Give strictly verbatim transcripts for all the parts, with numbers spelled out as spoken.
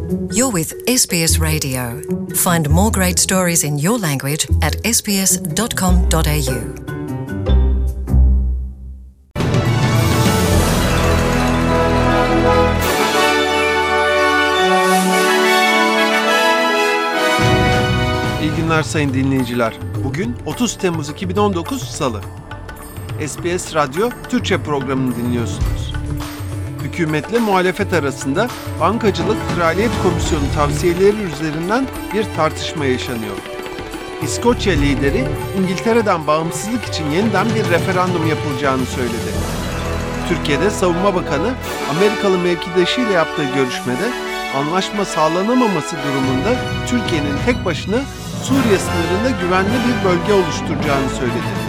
You're with S B S Radio. Find more great stories in your language at s b s dot com dot a u. İyi günler sayın dinleyiciler. Bugün otuz Temmuz iki bin on dokuz Salı. S B S Radyo Türkçe programını dinliyorsunuz. Hükümetle muhalefet arasında Bankacılık Kraliyet Komisyonu tavsiyeleri üzerinden bir tartışma yaşanıyor. İskoçya lideri İngiltere'den bağımsızlık için yeniden bir referandum yapılacağını söyledi. Türkiye'de Savunma Bakanı Amerikalı mevkidaşıyla yaptığı görüşmede anlaşma sağlanamaması durumunda Türkiye'nin tek başına Suriye sınırında güvenli bir bölge oluşturacağını söyledi.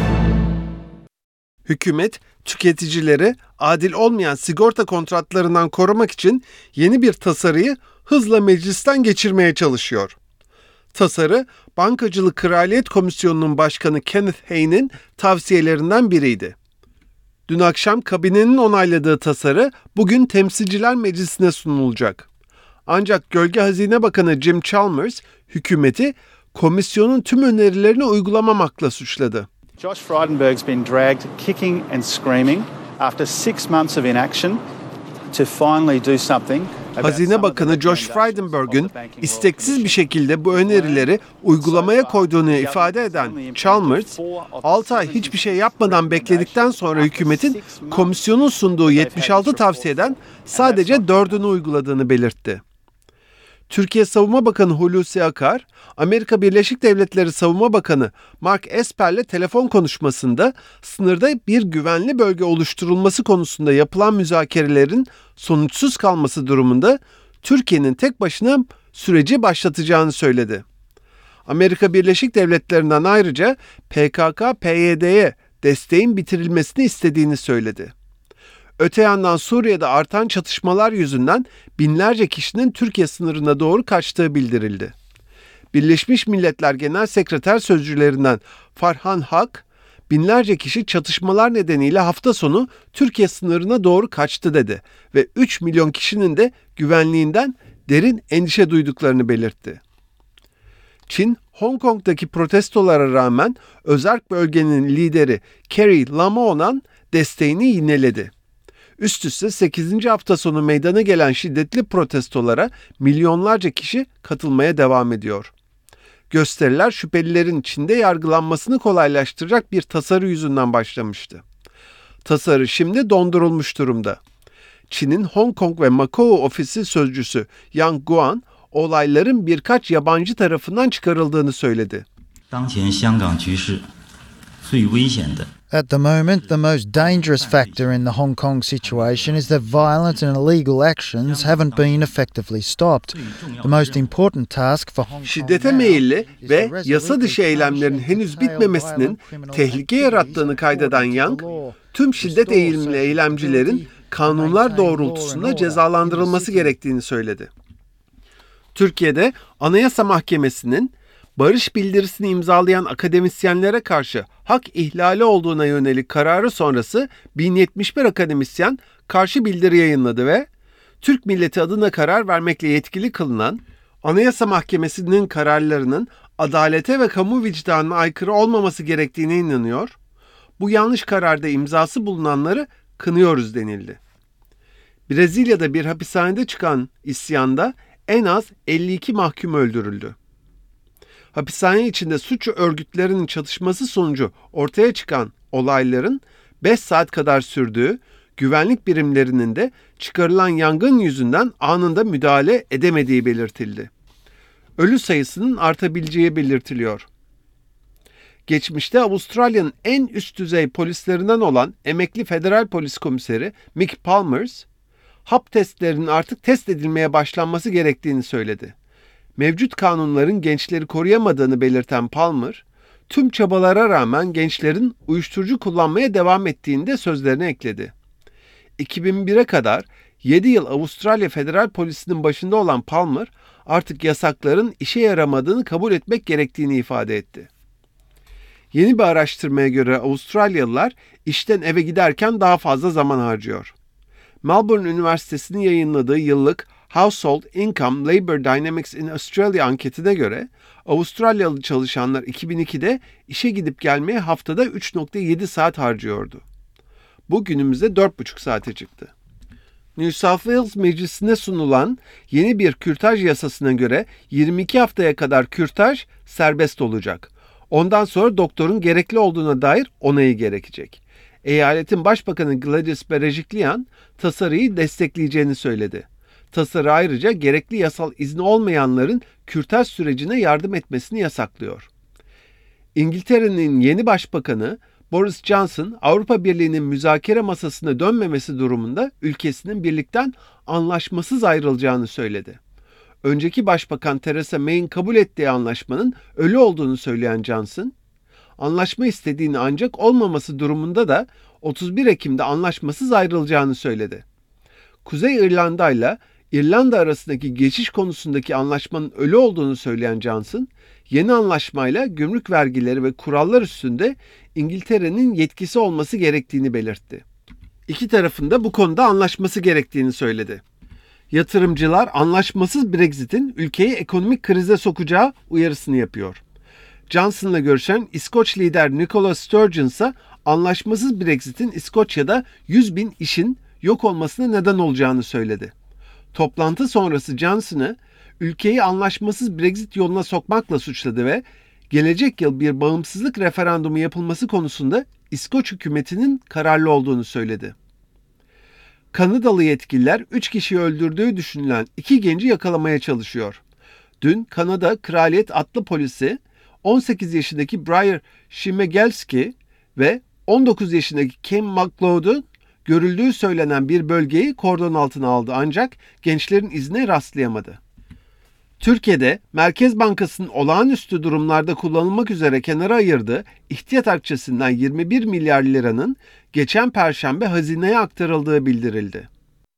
Hükümet, tüketicileri adil olmayan sigorta kontratlarından korumak için yeni bir tasarıyı hızla meclisten geçirmeye çalışıyor. Tasarı, Bankacılık Kraliyet Komisyonu'nun başkanı Kenneth Hayne'in tavsiyelerinden biriydi. Dün akşam kabinenin onayladığı tasarı bugün Temsilciler Meclisi'ne sunulacak. Ancak Gölge Hazine Bakanı Jim Chalmers, hükümeti komisyonun tüm önerilerini uygulamamakla suçladı. Josh Frydenberg's been dragged kicking and screaming after six months of inaction to finally do something. Hazine Bakanı Josh Frydenberg'ün isteksiz bir şekilde bu önerileri uygulamaya koyduğunu ifade eden Chalmers, altı ay hiçbir şey yapmadan bekledikten sonra hükümetin komisyonun sunduğu yetmiş altı tavsiyeden sadece dördünü uyguladığını belirtti. Türkiye Savunma Bakanı Hulusi Akar, Amerika Birleşik Devletleri Savunma Bakanı Mark Esper'le telefon konuşmasında sınırda bir güvenli bölge oluşturulması konusunda yapılan müzakerelerin sonuçsuz kalması durumunda Türkiye'nin tek başına süreci başlatacağını söyledi. Amerika Birleşik Devletleri'nden ayrıca P K K P Y D'ye desteğin bitirilmesini istediğini söyledi. Öte yandan Suriye'de artan çatışmalar yüzünden binlerce kişinin Türkiye sınırına doğru kaçtığı bildirildi. Birleşmiş Milletler Genel Sekreter Sözcülerinden Farhan Hak, binlerce kişi çatışmalar nedeniyle hafta sonu Türkiye sınırına doğru kaçtı dedi ve üç milyon kişinin de güvenliğinden derin endişe duyduklarını belirtti. Çin, Hong Kong'daki protestolara rağmen özerk bölgenin lideri Carrie Lamo'dan desteğini yineledi. Üst üste sekizinci hafta sonu meydana gelen şiddetli protestolara milyonlarca kişi katılmaya devam ediyor. Gösteriler şüphelilerin Çin'de yargılanmasını kolaylaştıracak bir tasarı yüzünden başlamıştı. Tasarı şimdi dondurulmuş durumda. Çin'in Hong Kong ve Macao ofisi sözcüsü Yang Guan, olayların birkaç yabancı tarafından çıkarıldığını söyledi. At the moment, the most dangerous factor in the Hong Kong situation is that violent and illegal actions haven't been effectively stopped. The most important task for Hong Kong Şiddete meyilli ve yasa dışı eylemlerin henüz bitmemesinin tehlike yarattığını kaydeden Yang, tüm şiddet eğilimli eylemcilerin kanunlar doğrultusunda cezalandırılması gerektiğini söyledi. Türkiye'de Anayasa Mahkemesi'nin barış bildirisini imzalayan akademisyenlere karşı hak ihlali olduğuna yönelik kararı sonrası bin yetmiş bir akademisyen karşı bildiri yayınladı ve Türk milleti adına karar vermekle yetkili kılınan Anayasa Mahkemesi'nin kararlarının adalete ve kamu vicdanına aykırı olmaması gerektiğine inanıyor, bu yanlış kararda imzası bulunanları kınıyoruz denildi. Brezilya'da bir hapishanede çıkan isyanda en az elli iki mahkum öldürüldü. Hapishane içinde suç örgütlerinin çatışması sonucu ortaya çıkan olayların beş saat kadar sürdüğü, güvenlik birimlerinin de çıkarılan yangın yüzünden anında müdahale edemediği belirtildi. Ölü sayısının artabileceği belirtiliyor. Geçmişte Avustralya'nın en üst düzey polislerinden olan emekli Federal Polis Komiseri Mick Palmers, hap testlerinin artık test edilmeye başlanması gerektiğini söyledi. Mevcut kanunların gençleri koruyamadığını belirten Palmer, tüm çabalara rağmen gençlerin uyuşturucu kullanmaya devam ettiğini de sözlerine ekledi. iki bin bire kadar yedi yıl Avustralya Federal Polisi'nin başında olan Palmer, artık yasakların işe yaramadığını kabul etmek gerektiğini ifade etti. Yeni bir araştırmaya göre Avustralyalılar işten eve giderken daha fazla zaman harcıyor. Melbourne Üniversitesi'nin yayınladığı yıllık Household Income Labor Dynamics in Australia anketine göre Avustralyalı çalışanlar iki bin ikide işe gidip gelmeye haftada üç nokta yedi saat harcıyordu. Bu günümüzde dört buçuk saate çıktı. New South Wales Meclisi'ne sunulan yeni bir kürtaj yasasına göre yirmi iki haftaya kadar kürtaj serbest olacak. Ondan sonra doktorun gerekli olduğuna dair onayı gerekecek. Eyaletin Başbakanı Gladys Berejiklian tasarıyı destekleyeceğini söyledi. Tasarı ayrıca gerekli yasal izni olmayanların kürtaj sürecine yardım etmesini yasaklıyor. İngiltere'nin yeni başbakanı Boris Johnson, Avrupa Birliği'nin müzakere masasına dönmemesi durumunda ülkesinin birlikten anlaşmasız ayrılacağını söyledi. Önceki başbakan Theresa May'in kabul ettiği anlaşmanın ölü olduğunu söyleyen Johnson, anlaşma istediğini ancak olmaması durumunda da otuz bir Ekim'de anlaşmasız ayrılacağını söyledi. Kuzey İrlanda ile İrlanda arasındaki geçiş konusundaki anlaşmanın ölü olduğunu söyleyen Johnson, yeni anlaşmayla gümrük vergileri ve kurallar üstünde İngiltere'nin yetkisi olması gerektiğini belirtti. İki tarafın da bu konuda anlaşması gerektiğini söyledi. Yatırımcılar anlaşmasız Brexit'in ülkeyi ekonomik krize sokacağı uyarısını yapıyor. Johnson'la görüşen İskoç lider Nicola Sturgeon ise anlaşmasız Brexit'in İskoçya'da yüz bin işin yok olmasına neden olacağını söyledi. Toplantı sonrası Johnson'ı ülkeyi anlaşmasız Brexit yoluna sokmakla suçladı ve gelecek yıl bir bağımsızlık referandumu yapılması konusunda İskoç hükümetinin kararlı olduğunu söyledi. Kanadalı yetkililer üç kişiyi öldürdüğü düşünülen iki genci yakalamaya çalışıyor. Dün Kanada Kraliyet Atlı Polisi on sekiz yaşındaki Briar Shimegelski ve on dokuz yaşındaki Kim McLeod'un görüldüğü söylenen bir bölgeyi kordon altına aldı ancak gençlerin izine rastlayamadı. Türkiye'de Merkez Bankası'nın olağanüstü durumlarda kullanılmak üzere kenara ayırdığı ihtiyat akçesinden yirmi bir milyar liranın geçen Perşembe hazineye aktarıldığı bildirildi.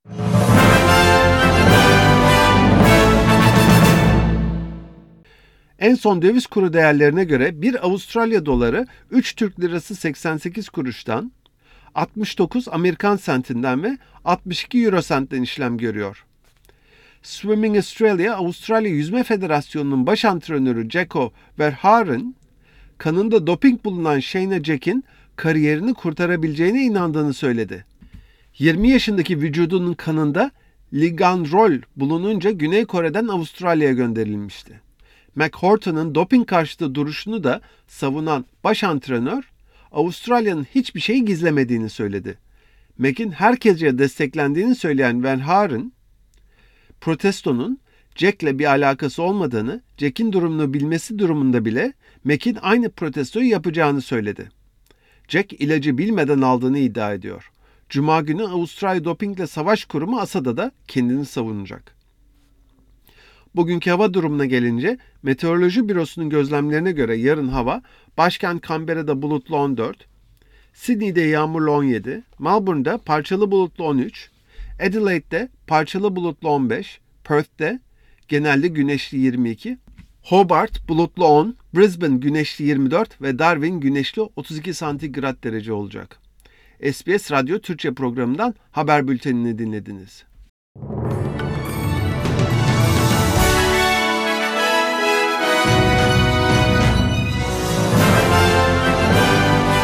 En son döviz kuru değerlerine göre bir Avustralya doları üç Türk lirası seksen sekiz kuruştan, altmış dokuz Amerikan sentinden ve altmış iki Euro sentten işlem görüyor. Swimming Australia, Avustralya Yüzme Federasyonu'nun baş antrenörü Jacko Verhaeren, kanında doping bulunan Shayna Jack'in kariyerini kurtarabileceğine inandığını söyledi. yirmi yaşındaki vücudunun kanında liganrol bulununca Güney Kore'den Avustralya'ya gönderilmişti. McHorton'un doping karşıtı duruşunu da savunan baş antrenör, Avustralya'nın hiçbir şeyi gizlemediğini söyledi. Mac'in herkesce desteklendiğini söyleyen Verhaeren, protestonun Jack'le bir alakası olmadığını, Jack'in durumunu bilmesi durumunda bile Mac'in aynı protestoyu yapacağını söyledi. Jack ilacı bilmeden aldığını iddia ediyor. Cuma günü Avustralya Dopingle Savaş Kurumu A S A'da da kendini savunacak. Bugünkü hava durumuna gelince Meteoroloji Bürosu'nun gözlemlerine göre yarın hava başkent Canberra'da bulutlu on dört, Sydney'de yağmurlu on yedi, Melbourne'da parçalı bulutlu on üç, Adelaide'de parçalı bulutlu on beş, Perth'te genelde güneşli yirmi iki, Hobart bulutlu on, Brisbane güneşli yirmi dört ve Darwin güneşli otuz iki santigrat derece olacak. S B S Radyo Türkçe programından haber bültenini dinlediniz.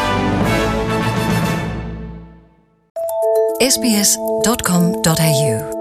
s b s dot com dot a u